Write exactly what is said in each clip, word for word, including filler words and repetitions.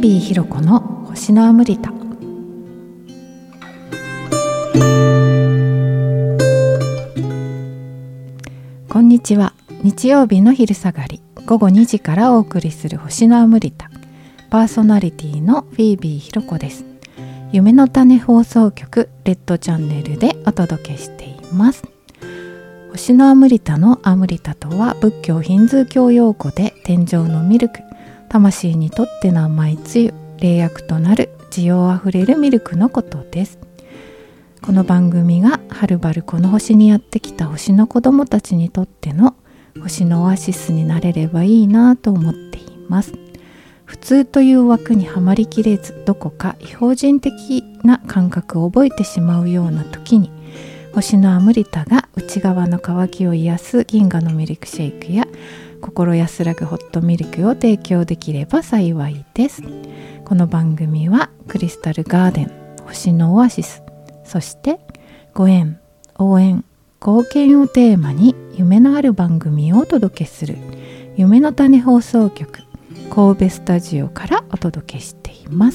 ービーひろこの星のアムリタ。こんにちは。日曜日の昼下がりごごにじからお送りする星のアムリタ、パーソナリティのフィービーひろこです。夢の種放送局レッドチャンネルでお届けしています。星のアムリタのアムリタとは仏教ヒンズー教用語で天上のミルク、魂にとっての甘いつゆ、霊薬となる滋養あふれるミルクのことです。この番組がはるばるこの星にやってきた星の子供たちにとっての星のオアシスになれればいいなと思っています。普通という枠にはまりきれず、どこか非法人的な感覚を覚えてしまうような時に、星のアムリタが内側の渇きを癒す銀河のミルクシェイクや心安らぐホットミルクを提供できれば幸いです。この番組はクリスタルガーデン、星のオアシス、そしてご縁、応援、貢献をテーマに夢のある番組をお届けする夢の種放送局神戸スタジオからお届けしています。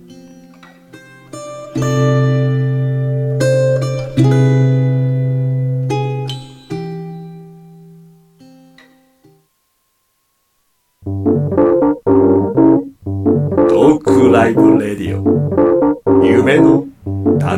トークライブレディオ夢の種。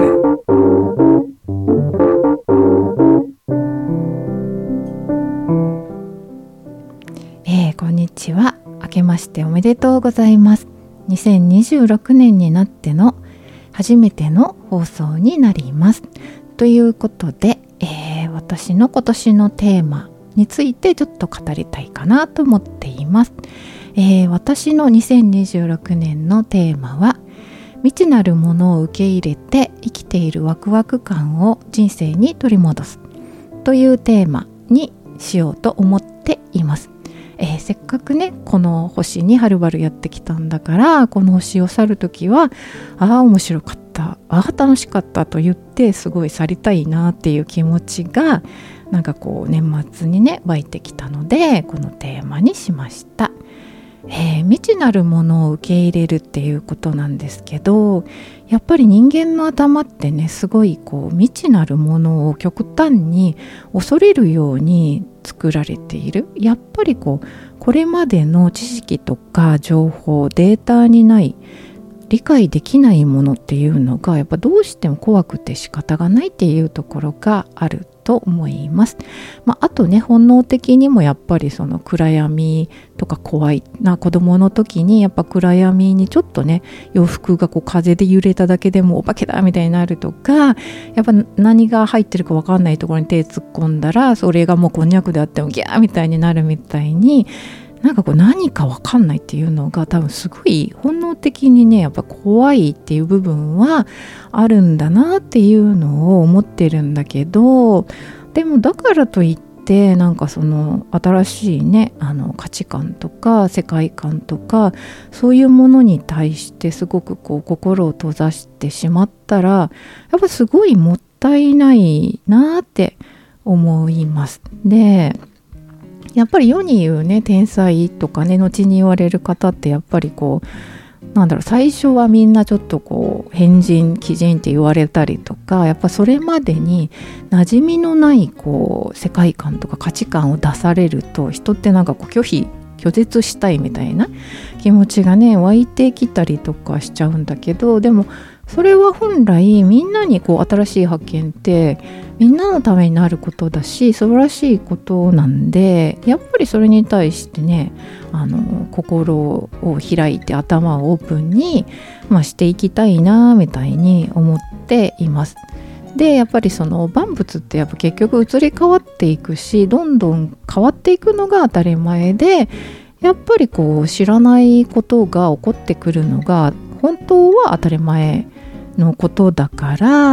えー、こんにちは。明けましておめでとうございます。にせんにじゅうろくねんになっての初めての放送になります。ということで、えー、私の今年のテーマについてちょっと語りたいかなと思っています。えー、私のにせんにじゅうろくねんのテーマは、未知なるものを受け入れて生きているワクワク感を人生に取り戻すというテーマにしようと思っています。えー、せっかくねこの星にはるばるやってきたんだから、この星を去るときはああ面白かった、ああ楽しかったと言ってすごい去りたいなっていう気持ちがなんかこう年末にね湧いてきたので、このテーマにしました。えー、未知なるものを受け入れるっていうことなんですけど、やっぱり人間の頭ってねすごいこう未知なるものを極端に恐れるように作られている。やっぱりこうこれまでの知識とか情報、データにない、理解できないものっていうのがやっぱどうしても怖くて仕方がないっていうところがあると思います。まあ、あとね本能的にもやっぱりその暗闇とか怖いな、子供の時にやっぱ暗闇にちょっとね洋服がこう風で揺れただけでもお化けだみたいになるとか、やっぱ何が入ってるか分かんないところに手突っ込んだらそれがもうこんにゃくであってもギャーみたいになるみたいに、なんかこう何か分かんないっていうのが多分すごい本能的にねやっぱ怖いっていう部分はあるんだなっていうのを思ってるんだけど、でもだからといってなんかその新しいねあの価値観とか世界観とかそういうものに対してすごくこう心を閉ざしてしまったらやっぱすごいもったいないなって思います。でやっぱり世に言うね天才とかね後に言われる方ってやっぱりこうなんだろう、最初はみんなちょっとこう変人奇人って言われたりとか、やっぱそれまでに馴染みのないこう世界観とか価値観を出されると人ってなんかこう拒否拒絶したいみたいな気持ちがね湧いてきたりとかしちゃうんだけど、でもそれは本来みんなにこう新しい発見ってみんなのためになることだし素晴らしいことなんで、やっぱりそれに対してねあの心を開いて頭をオープンに、まあ、していきたいなみたいに思っています。でやっぱりその万物ってやっぱ結局移り変わっていくし、どんどん変わっていくのが当たり前で、やっぱりこう知らないことが起こってくるのが本当は当たり前のことだから、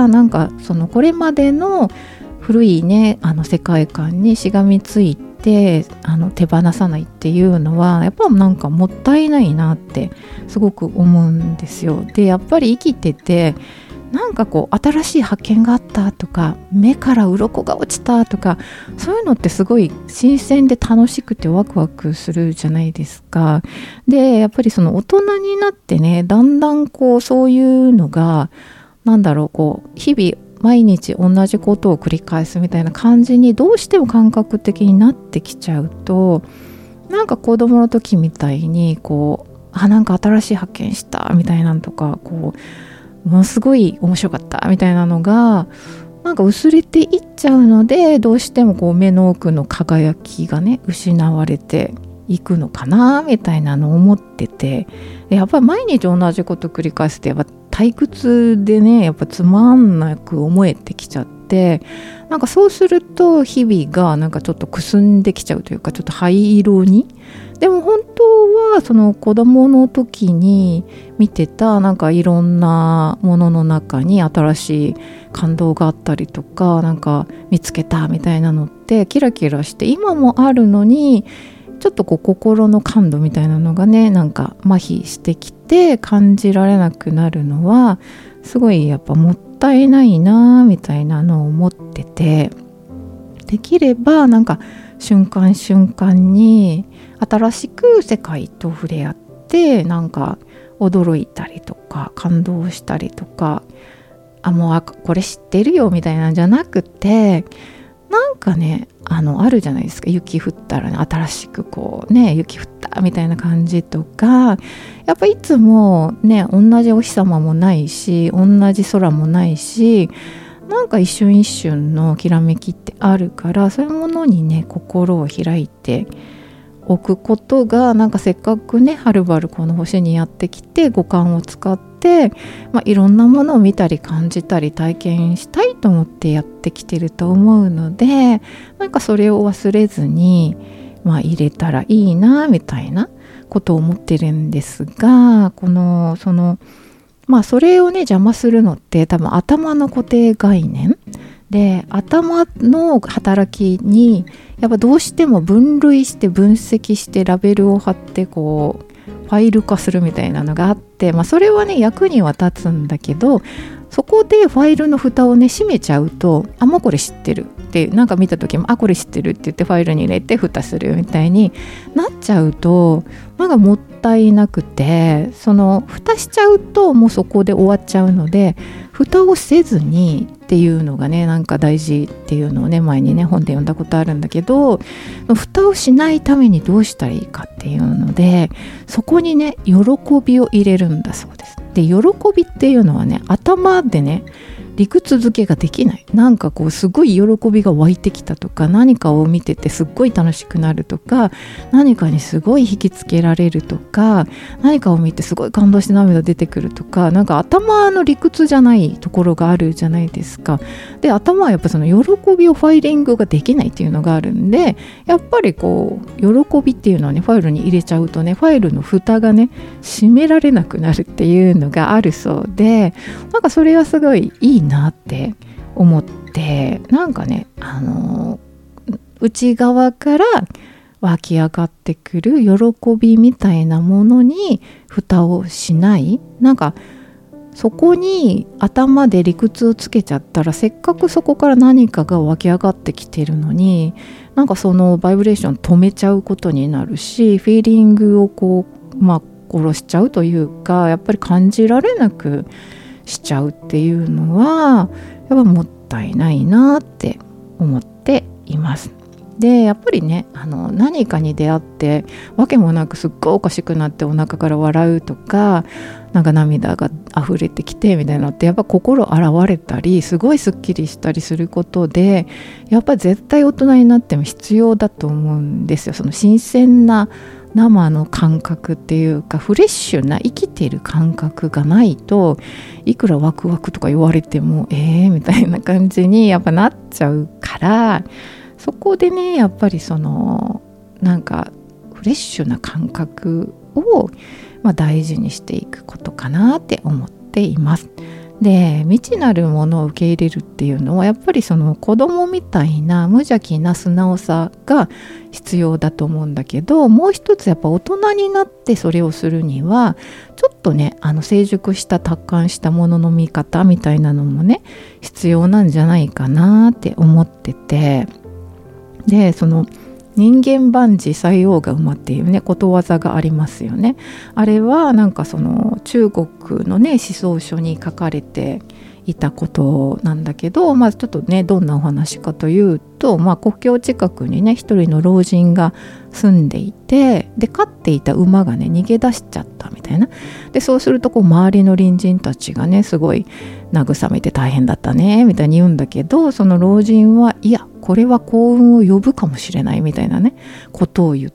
なんかそのこれまでの古いねあの世界観にしがみついてあの手放さないっていうのはやっぱなんかもったいないなってすごく思うんですよ。でやっぱり生きててなんかこう新しい発見があったとか、目から鱗が落ちたとか、そういうのってすごい新鮮で楽しくてワクワクするじゃないですか。でやっぱりその大人になってね、だんだんこうそういうのがなんだろう、こう日々毎日同じことを繰り返すみたいな感じにどうしても感覚的になってきちゃうと、なんか子供の時みたいにこうあなんか新しい発見したみたいなのとか、こうものすごい面白かったみたいなのがなんか薄れていっちゃうので、どうしてもこう目の奥の輝きがね失われていくのかなみたいなのを思ってて、やっぱり毎日同じこと繰り返すとやっぱ退屈でね、やっぱつまんなく思えてきちゃって、なんかそうすると日々がなんかちょっとくすんできちゃうというか、ちょっと灰色に。でも本当はその子供の時に見てたなんかいろんなものの中に新しい感動があったりとか、なんか見つけたみたいなのってキラキラして今もあるのに、ちょっとこう心の感度みたいなのがねなんか麻痺してきて感じられなくなるのはすごいやっぱもったいないなみたいなのを思ってて、できればなんか瞬間瞬間に新しく世界と触れ合ってなんか驚いたりとか感動したりとか、あもうあこれ知ってるよみたいなんじゃなくて、なんかねあのあるじゃないですか、雪降ったらね新しくこうね雪降ったみたいな感じとか、やっぱいつもね同じお日様もないし同じ空もないし、なんか一瞬一瞬のきらめきってあるから、そういうものにね心を開いておくことが、なんかせっかくねはるばるこの星にやってきて五感を使って、まあ、いろんなものを見たり感じたり体験したいと思ってやってきてると思うので、なんかそれを忘れずに、まあ、入れたらいいなみたいなことを思ってるんですが、このそのまあそれをね邪魔するのって多分頭の固定概念で、頭の働きにやっぱどうしても分類して分析してラベルを貼ってこうファイル化するみたいなのがあって、まあそれはね役には立つんだけど、そこでファイルの蓋をね閉めちゃうと、あもうこれ知ってるってなんか見た時もあこれ知ってるって言ってファイルに入れて蓋するみたいになっちゃうと、なんかもったいなくて、その蓋しちゃうともうそこで終わっちゃうので、蓋をせずにっていうのがねなんか大事っていうのをね前にね本で読んだことあるんだけど、蓋をしないためにどうしたらいいかっていうので、そこにね喜びを入れるんだそうです。で喜びっていうのはね頭でね理屈付けができない。なんかこうすごい喜びが湧いてきたとか、何かを見ててすっごい楽しくなるとか、何かにすごい引きつけられるとか、何かを見てすごい感動して涙出てくるとか、なんか頭の理屈じゃないところがあるじゃないですか。で頭はやっぱその喜びをファイリングができないっていうのがあるんで、やっぱりこう喜びっていうのはねファイルに入れちゃうとねファイルの蓋がね閉められなくなるっていうのがあるそうで、なんかそれはすごいいいなって思って、なんかねあの内側から湧き上がってくる喜びみたいなものに蓋をしない、なんかそこに頭で理屈をつけちゃったら、せっかくそこから何かが湧き上がってきてるのに、なんかそのバイブレーション止めちゃうことになるし、フィーリングをこうまあ殺しちゃうというか、やっぱり感じられなくしちゃうっていうのはやっぱもったいないなって思っています。でやっぱりねあの何かに出会ってわけもなくすっごいおかしくなってお腹から笑うとか、なんか涙が溢れてきてみたいなのってやっぱ心洗われたりすごいすっきりしたりすることで、やっぱり絶対大人になっても必要だと思うんですよ。その新鮮な生の感覚っていうか、フレッシュな生きている感覚がないと、いくらワクワクとか言われてもえーみたいな感じにやっぱなっちゃうから、そこでねやっぱりそのなんかフレッシュな感覚を、まあ、大事にしていくことかなって思っています。 で未知なるものを受け入れるっていうのはやっぱりその子供みたいな無邪気な素直さが必要だと思うんだけど、もう一つやっぱ大人になってそれをするにはちょっとねあの成熟した達観したものの見方みたいなのもね必要なんじゃないかなって思ってて、でその人間万事塞翁が馬っていうねことわざがありますよね。あれはなんかその中国のね思想書に書かれていたことなんだけど、まあちょっとねどんなお話かというと、まあ国境近くにね一人の老人が住んでいて、で飼っていた馬がね逃げ出しちゃったみたいな。でそうするとこう周りの隣人たちがねすごい慰めて大変だったねみたいに言うんだけど、その老人はいやこれは幸運を呼ぶかもしれないみたいなねことを言って、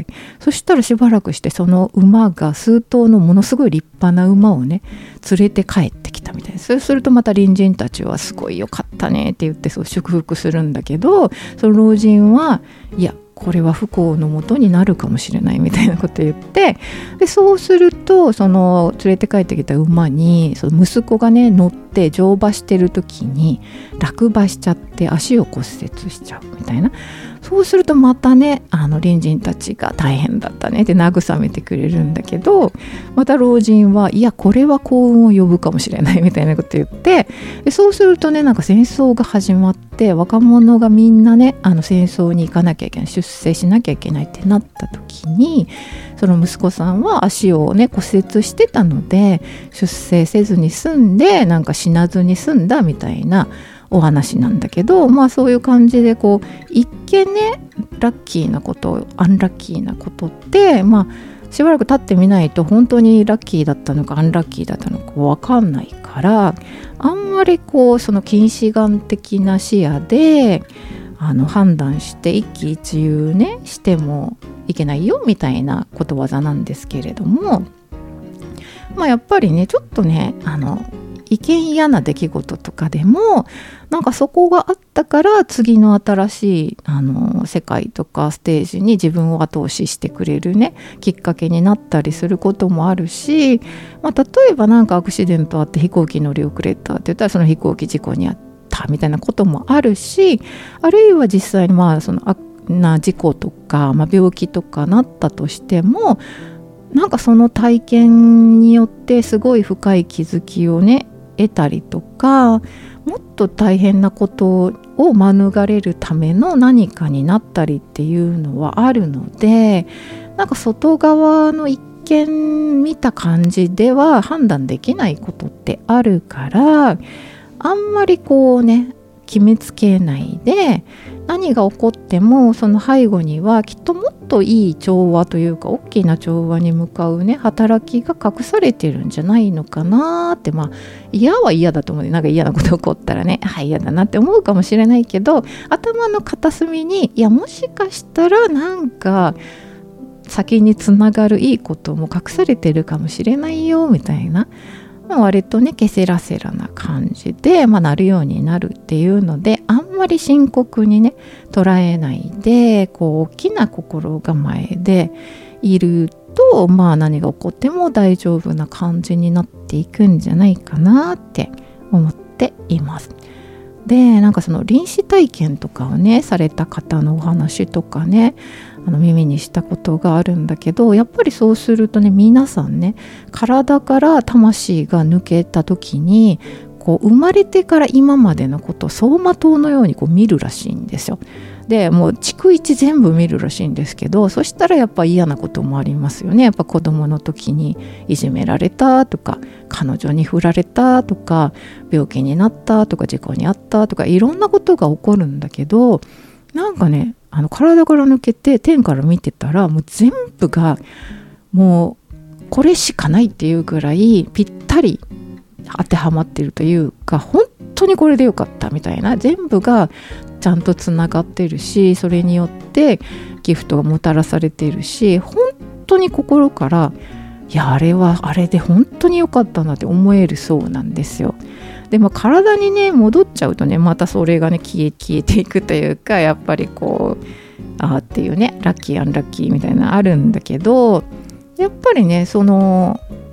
そしたらしばらくしてその馬が数頭のものすごい立派な馬をね連れて帰ってきたみたいな。そうするとまた隣人たちはすごいよかったねって言ってそう祝福するんだけど、その老人はいやこれは不幸のもとになるかもしれないみたいなことを言って、でそうするとその連れて帰ってきた馬にその息子がね乗って乗馬してる時に落馬しちゃって足を骨折しちゃうみたいな。そうするとまたねあの隣人たちが大変だったねって慰めてくれるんだけど、また老人はいやこれは幸運を呼ぶかもしれないみたいなこと言って、でそうするとねなんか戦争が始まって若者がみんなねあの戦争に行かなきゃいけない、出征しなきゃいけないってなった時に、その息子さんは足をね骨折してたので出征せずに済んでなんか死なずに済んだみたいなお話なんだけど、まあそういう感じでこう一見ねラッキーなことアンラッキーなことってまあしばらく経ってみないと本当にラッキーだったのかアンラッキーだったのか分かんないから、あんまりこうその近視眼的な視野であの判断して一喜一憂ねしてもいけないよみたいなことわざなんですけれども、まあやっぱりねちょっとねあの意見嫌な出来事とかでもなんかそこがあったから次の新しいあの世界とかステージに自分を後押ししてくれるねきっかけになったりすることもあるし、まあ、例えばなんかアクシデントあって飛行機乗り遅れたって言ったらその飛行機事故にあったみたいなこともあるし、あるいは実際にまあそのな事故とか、まあ、病気とかなったとしてもなんかその体験によってすごい深い気づきをね得たりとか、もっと大変なことを免れるための何かになったりっていうのはあるので、なんか外側の一見見た感じでは判断できないことってあるから、あんまりこうね決めつけないで、何が起こってもその背後にはきっともっといい調和というか大きな調和に向かうね働きが隠されてるんじゃないのかなって、まあ嫌は嫌だと思うね。なんか嫌なこと起こったらねあ嫌だなって思うかもしれないけど、頭の片隅にいやもしかしたらなんか先につながるいいことも隠されてるかもしれないよみたいな、まあ、割とねケセラセラな感じで、まあ、なるようになるっていうので、あんまり深刻にね捉えないでこう大きな心構えでいると、まあ何が起こっても大丈夫な感じになっていくんじゃないかなって思っています。でなんかその臨死体験とかをねされた方のお話とかねあの耳にしたことがあるんだけど、やっぱりそうするとね皆さんね体から魂が抜けた時にこう生まれてから今までのことを走馬灯のようにこう見るらしいんですよ。でもう逐一全部見るらしいんですけど、そしたらやっぱ嫌なこともありますよね。やっぱ子供の時にいじめられたとか彼女に振られたとか病気になったとか事故に遭ったとかいろんなことが起こるんだけど、なんかねあの体から抜けて天から見てたらもう全部がもうこれしかないっていうぐらいぴったり当てはまっているというか、本当にこれでよかったみたいな、全部がちゃんとつながってるし、それによってギフトがもたらされているし、本当に心からいやあれはあれで本当によかったなって思えるそうなんですよ。でも体にね戻っちゃうとねまたそれがね消え消えていくというか、やっぱりこうあーっていうねラッキーアンラッキーみたいなのあるんだけど、やっぱりねその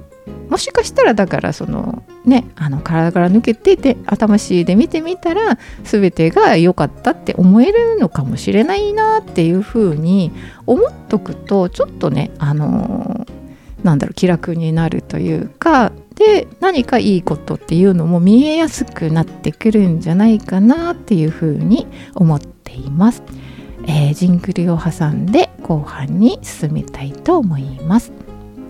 もしかしたらだからそのねあの体から抜けてて魂で見てみたら全てが良かったって思えるのかもしれないなっていうふうに思っとくとちょっとねあのなんだろう気楽になるというかで何かいいことっていうのも見えやすくなってくるんじゃないかなっていうふうに思っています。えー、ジングルを挟んで後半に進みたいと思います。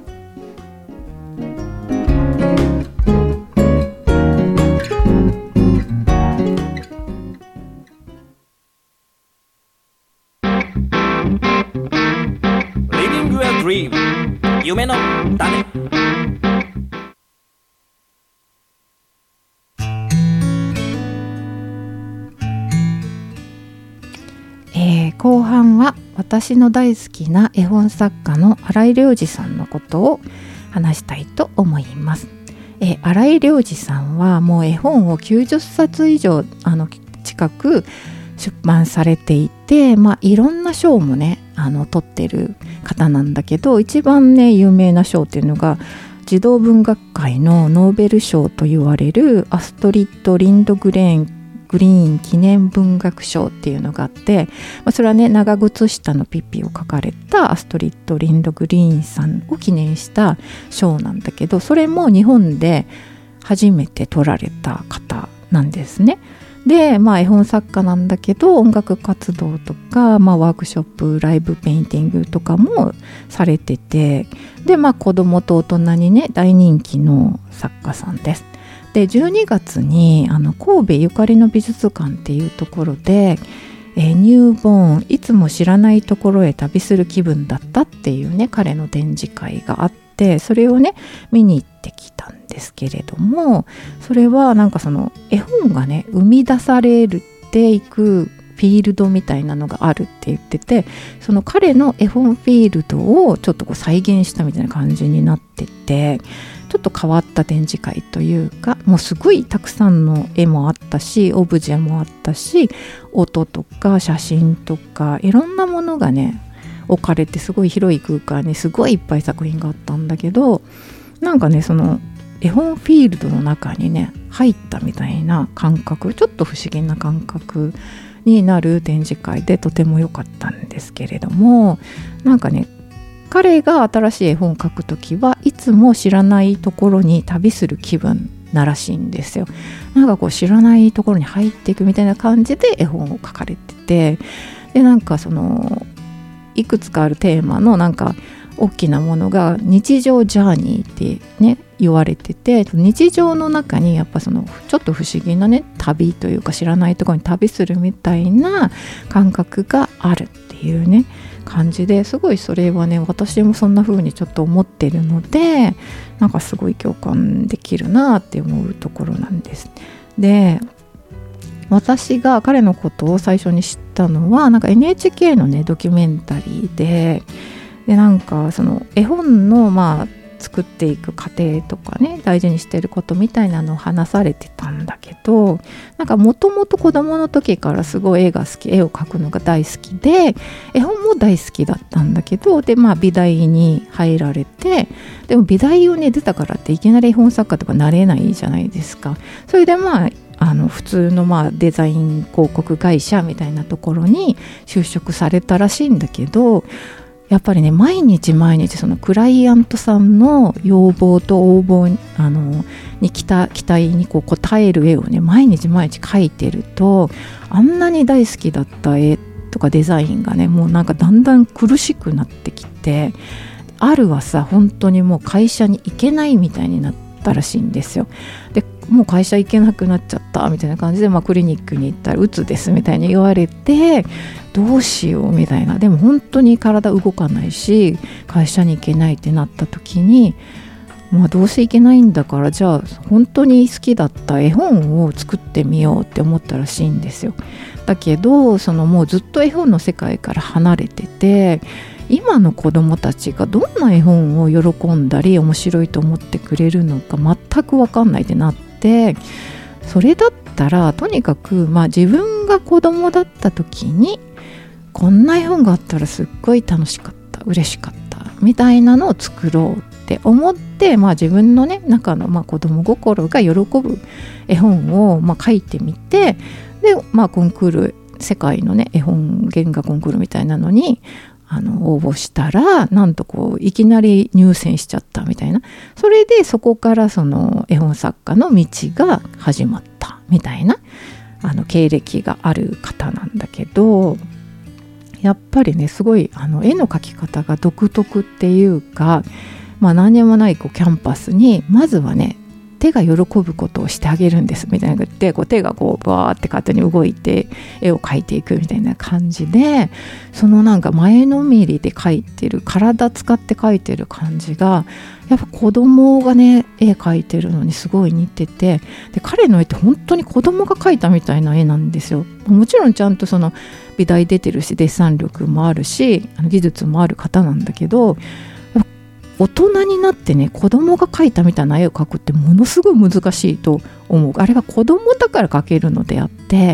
Living a dream 夢の種えー、後半は私の大好きな絵本作家の新井良二さんのことを話したいと思います。えー、新井良二さんはもう絵本をきゅうじゅっさつ以上あの近く出版されていて、まあ、いろんな賞もねあの取ってる方なんだけど一番ね有名な賞っていうのが児童文学界のノーベル賞と言われるアストリッド・リンドグレーングリーン記念文学賞っていうのがあって、まあ、それはね長靴下のピッピを書かれたアストリッド・リンドグリーンさんを記念した賞なんだけどそれも日本で初めて取られた方なんですね。で、まあ、絵本作家なんだけど音楽活動とか、まあ、ワークショップライブペインティングとかもされててで、まあ、子供と大人にね大人気の作家さんです。でじゅうにがつにあの神戸ゆかりの美術館っていうところで、えー、ニューボーンいつも知らないところへ旅する気分だったっていうね彼の展示会があってそれをね見に行ってきたんですけれどもそれはなんかその絵本がね生み出されていくフィールドみたいなのがあるって言っててその彼の絵本フィールドをちょっとこう再現したみたいな感じになっててちょっと変わった展示会というかもうすごいたくさんの絵もあったしオブジェもあったし音とか写真とかいろんなものがね置かれてすごい広い空間にすごいいっぱい作品があったんだけどなんかねその絵本フィールドの中にね入ったみたいな感覚ちょっと不思議な感覚になる展示会でとても良かったんですけれどもなんかね彼が新しい絵本を描くときはいつも知らないところに旅する気分ならしいんですよ。なんかこう知らないところに入っていくみたいな感じで絵本を描かれててでなんかそのいくつかあるテーマのなんか大きなものが日常ジャーニーってね言われてて日常の中にやっぱそのちょっと不思議なね旅というか知らないところに旅するみたいな感覚があるっていうね感じですごいそれはね私もそんな風にちょっと思ってるのでなんかすごい共感できるなって思うところなんです。で私が彼のことを最初に知ったのはなんか エヌエイチケー のねドキュメンタリーででなんかその絵本のまあ作っていく過程とかね大事にしてることみたいなのを話されてたんだけどなんかもともと子供の時からすごい絵が好き絵を描くのが大好きで絵本も大好きだったんだけどでまあ美大に入られてでも美大をね出たからっていきなり絵本作家とかなれないじゃないですか。それでまああの普通のまあデザイン広告会社みたいなところに就職されたらしいんだけどやっぱりね毎日毎日そのクライアントさんの要望と応募にあのに期待、期待にこう応える絵をね毎日毎日描いてるとあんなに大好きだった絵とかデザインがねもうなんかだんだん苦しくなってきてある朝本当にもう会社に行けないみたいになったらしいんですよ。でもう会社行けなくなっちゃったみたいな感じで、まあ、クリニックに行ったらうつですみたいに言われてどうしようみたいなでも本当に体動かないし会社に行けないってなった時にまあどうせ行けないんだからじゃあ本当に好きだった絵本を作ってみようって思ったらしいんですよ。だけどそのもうずっと絵本の世界から離れてて今の子どもたちがどんな絵本を喜んだり面白いと思ってくれるのか全く分かんないってなってそれだったらとにかくまあ自分が子どもだった時にこんな絵本があったらすっごい楽しかった嬉しかったみたいなのを作ろうっって思って、まあ、自分のね中のまあ子供心が喜ぶ絵本をまあ書いてみて、で、まあ、コンクール世界のね絵本原画コンクールみたいなのにあの応募したら、なんとこういきなり入選しちゃったみたいな、それでそこからその絵本作家の道が始まったみたいなあの経歴がある方なんだけど、やっぱりねすごいあの絵の描き方が独特っていうか、まあ、何にもないこうキャンパスにまずはね手が喜ぶことをしてあげるんですみたいなのがあって、こう手がこうバーって勝手に動いて絵を描いていくみたいな感じで、そのなんか前のめりで描いてる、体使って描いてる感じがやっぱ子供がね絵描いてるのにすごい似てて、で彼の絵って本当に子供が描いたみたいな絵なんですよ。もちろんちゃんとその美大出てるしデッサン力もあるしあの技術もある方なんだけど、大人になってね子供が描いたみたいな絵を描くってものすごい難しいと思う。あれは子供だから描けるのであって、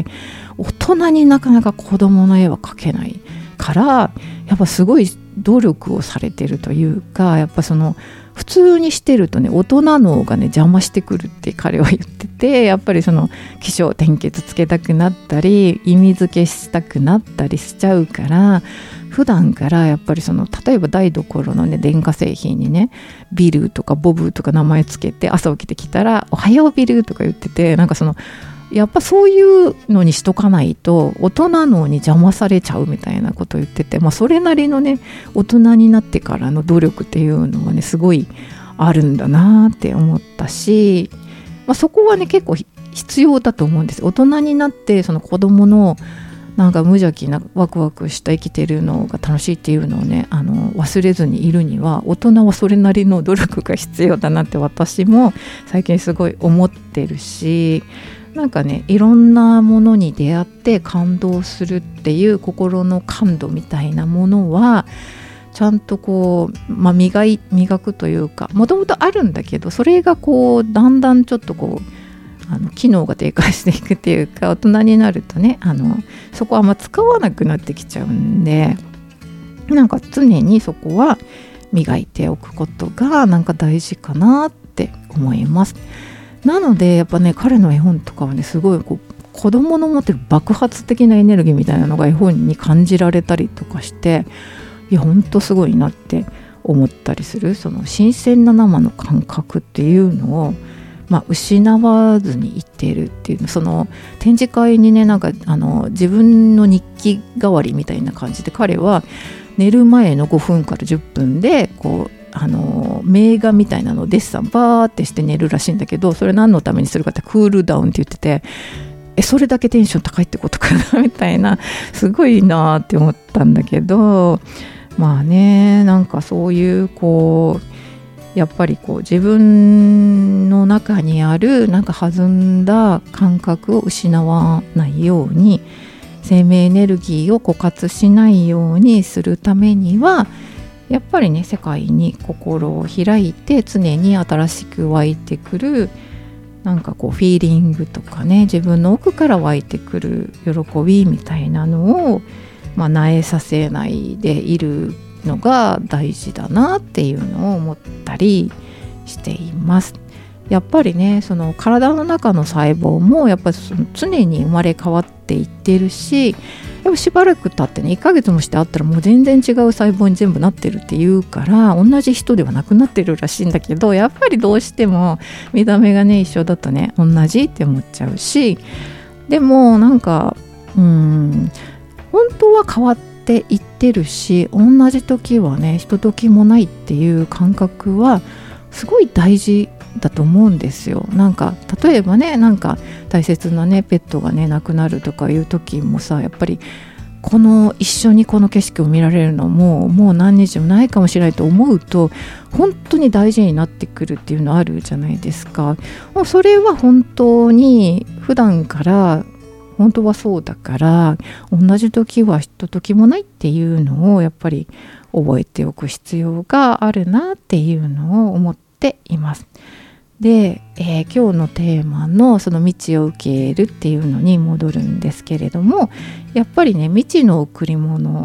大人になかなか子供の絵は描けないから、やっぱすごい努力をされてるというか、やっぱその普通にしてるとね大人脳がね邪魔してくるって彼は言ってて、やっぱりその起承転結つけたくなったり意味付けしたくなったりしちゃうから、普段からやっぱりその例えば台所のね電化製品にねビルとかボブとか名前つけて朝起きてきたらおはようビルとか言ってて、なんかそのやっぱそういうのにしとかないと大人脳に邪魔されちゃうみたいなことを言ってて、まあ、それなりのね大人になってからの努力っていうのはねすごいあるんだなって思ったし、まあ、そこはね結構必要だと思うんです。大人になってその子供のなんか無邪気なワクワクした生きてるのが楽しいっていうのをねあの忘れずにいるには、大人はそれなりの努力が必要だなって私も最近すごい思ってるし、なんかねいろんなものに出会って感動するっていう心の感度みたいなものはちゃんとこう、まあ、磨い磨くというかもともとあるんだけど、それがこうだんだんちょっとこうあの機能が低下していくっていうか、大人になるとねあのそこはあんま使わなくなってきちゃうんで、なんか常にそこは磨いておくことがなんか大事かなって思います。なのでやっぱね彼の絵本とかはねすごいこう子供の持ってる爆発的なエネルギーみたいなのが絵本に感じられたりとかして、いやほんとすごいなって思ったりする。その新鮮な生の感覚っていうのをまあ、失わずにいっているっていう、その展示会にねなんかあの自分の日記代わりみたいな感じで彼は寝る前のごふんからじゅっぷんでこうあの名画みたいなのをデッサンバーってして寝るらしいんだけど、それ何のためにするかってクールダウンって言ってて、えそれだけテンション高いってことかなみたいな、すごいなって思ったんだけど、まあねなんかそういうこうやっぱりこう自分の中にあるなんか弾んだ感覚を失わないように、生命エネルギーを枯渇しないようにするためにはやっぱりね世界に心を開いて常に新しく湧いてくるなんかこうフィーリングとかね、自分の奥から湧いてくる喜びみたいなのをまあ萎えさせないでいるのが大事だなっていうのを思ったりしています。やっぱりねその体の中の細胞もやっぱりその常に生まれ変わっていってるし、やっぱしばらく経ってねいっかげつもして会ったらもう全然違う細胞に全部なってるっていうから、同じ人ではなくなってるらしいんだけど、やっぱりどうしても見た目がね一緒だとね同じって思っちゃうし、でもなんかうーん本当は変わってって言ってるし、同じ時はねひとときもないっていう感覚はすごい大事だと思うんですよ。なんか例えばねなんか大切なねペットがね亡くなるとかいう時もさ、やっぱりこの一緒にこの景色を見られるのももう何日もないかもしれないと思うと本当に大事になってくるっていうのあるじゃないですか。もうそれは本当に普段から本当はそうだから、同じ時はひとときもないっていうのをやっぱり覚えておく必要があるなっていうのを思っています。で、えー、今日のテーマのその未知を受けるっていうのに戻るんですけれども、やっぱりね未知の贈り物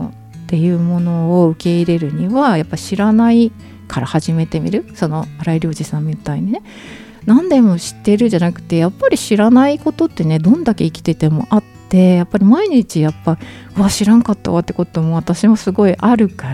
っていうものを受け入れるにはやっぱ知らないから始めてみる。その新井良二さんみたいにね、何でも知ってるじゃなくて、やっぱり知らないことってね、どんだけ生きててもあって、やっぱり毎日やっぱうわ知らんかったわってことも私もすごいあるから、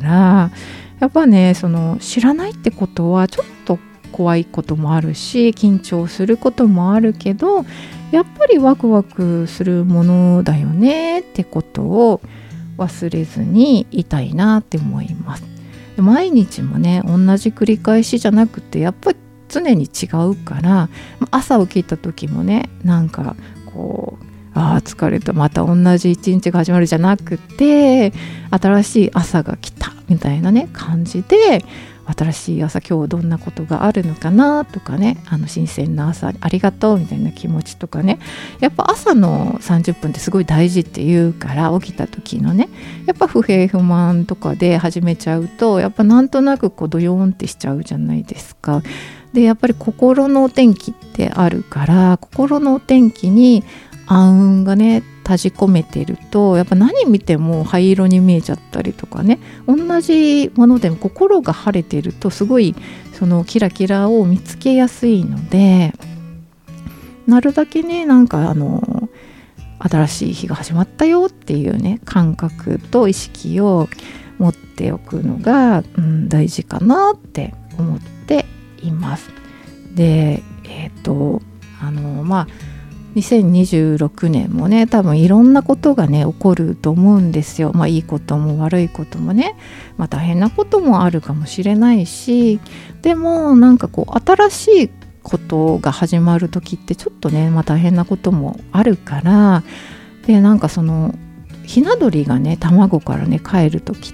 やっぱねその知らないってことはちょっと怖いこともあるし、緊張することもあるけど、やっぱりワクワクするものだよねってことを忘れずにいたいなって思います。毎日もね同じ繰り返しじゃなくて、やっぱり常に違うから、朝起きた時もねなんかこうあー疲れたまた同じ一日が始まるじゃなくて、新しい朝が来たみたいなね感じで、新しい朝今日どんなことがあるのかなとかね、あの新鮮な朝ありがとうみたいな気持ちとかね、やっぱ朝のさんじゅっぷんってすごい大事っていうから、起きた時のねやっぱ不平不満とかで始めちゃうと、やっぱなんとなくこうドヨーンってしちゃうじゃないですか。でやっぱり心のお天気ってあるから、心のお天気に暗雲がね閉じ込めてると、やっぱ何見ても灰色に見えちゃったりとかね、同じものでも心が晴れてるとすごいそのキラキラを見つけやすいので、なるだけねなんかあの新しい日が始まったよっていうね感覚と意識を持っておくのが、うん、大事かなって思っています。でえっとあのまあにせんにじゅうろくねんもね多分いろんなことがね起こると思うんですよ。まあいいことも悪いこともね、まあ大変なこともあるかもしれないし、でもなんかこう新しいことが始まる時ってちょっとねまあ大変なこともあるから、でなんかそのひな鳥がね卵からね帰る時って、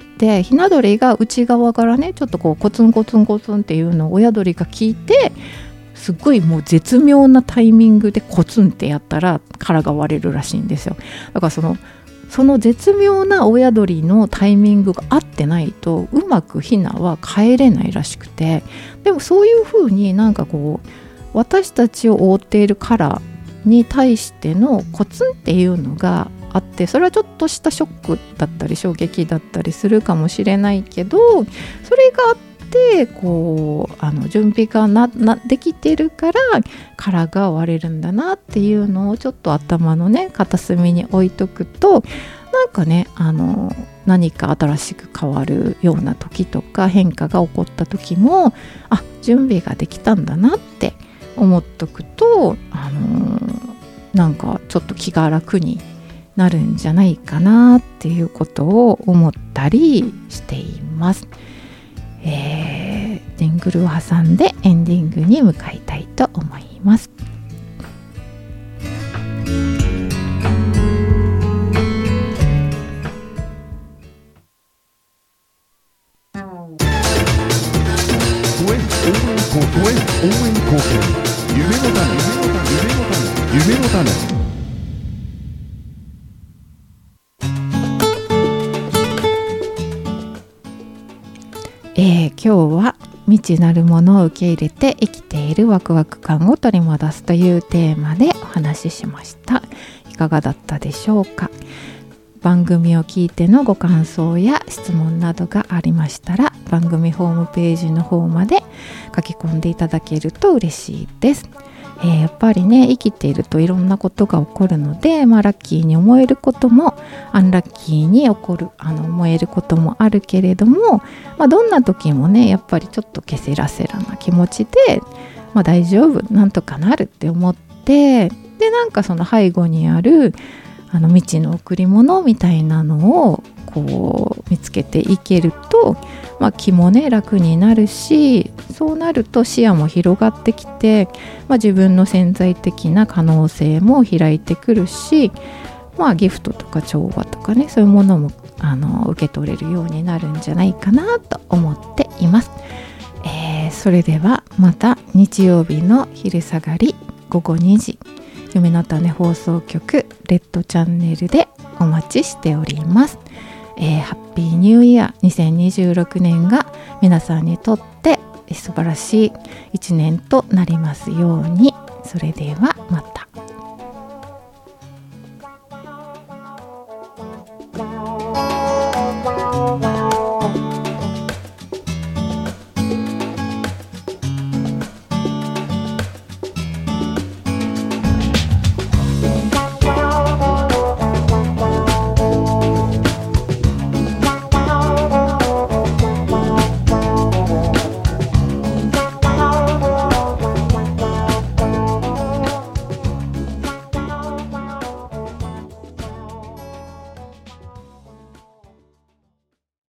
ひな鳥が内側からねちょっとこうコツンコツンコツンっていうのを親鳥が聞いて、すっごいもう絶妙なタイミングでコツンってやったら殻が割れるらしいんですよ。だからそのその絶妙な親鳥のタイミングが合ってないとうまくヒナは帰れないらしくて、でもそういう風になんかこう私たちを覆っている殻に対してのコツンっていうのがあって、それはちょっとしたショックだったり衝撃だったりするかもしれないけど、それがあってでこうあの準備がななできてるから殻が割れるんだなっていうのをちょっと頭のね片隅に置いとくと、なんかねあの何か新しく変わるような時とか変化が起こった時も、あ準備ができたんだなって思っとくと、あのなんかちょっと気が楽になるんじゃないかなっていうことを思ったりしています。えー、ジングルを挟んでエンディングに向かいたいと思います。 応援貢献、夢の種、夢の種、夢の種。 えー、今日は未知なるものを受け入れて生きているワクワク感を取り戻すというテーマでお話ししました。いかがだったでしょうか。番組を聞いてのご感想や質問などがありましたら、番組ホームページの方まで書き込んでいただけると嬉しいです。えー、やっぱりね生きているといろんなことが起こるので、まあ、ラッキーに思えることもアンラッキーに起こるあの思えることもあるけれども、まあ、どんな時もねやっぱりちょっとケセラセラな気持ちで、まあ、大丈夫なんとかなるって思って、でなんかその背後にあるあの未知の贈り物みたいなのをこう見つけていけると、まあ、気もね楽になるし、そうなると視野も広がってきて、まあ、自分の潜在的な可能性も開いてくるし、まあ、ギフトとか調和とかねそういうものもあの受け取れるようになるんじゃないかなと思っています。えー、それではまた日曜日の昼下がりごごにじ、夢の種放送局レッドチャンネルでお待ちしております。えー、ハッピーニューイヤーにせんにじゅうろくねんが皆さんにとって素晴らしいいちねんとなりますように。それではまた。